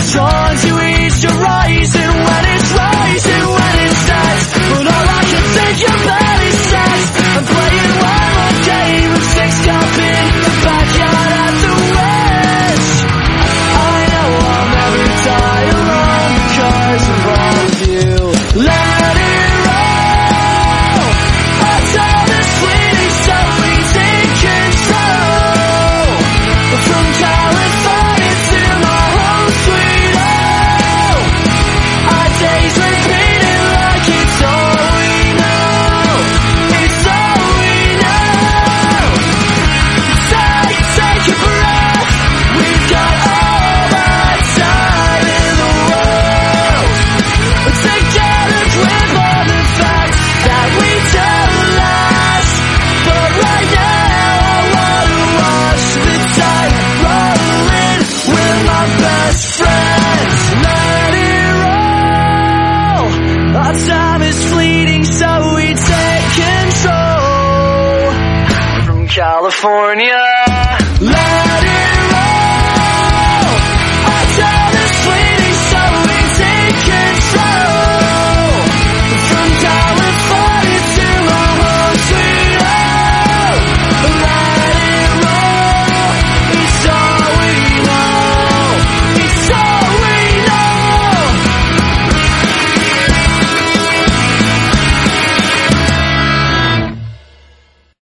drawn to each horizon when it's rising, when it sets. But all I can think about is sex. I'm playing one more game of six cup in the backyard at the West. I know I'll never die alone because of all of you. Let it roll. Our time is fleeting, so we take control. From California to my home sweet home, our days repeating like it's all we know. It's all we know. Take a breath. We've got all the time in the world to get a grip on the fact that we don't last. But right now I wanna watch the tide rolling with my best friends. Let it roll. Our time is fleeting, so we take control. From California.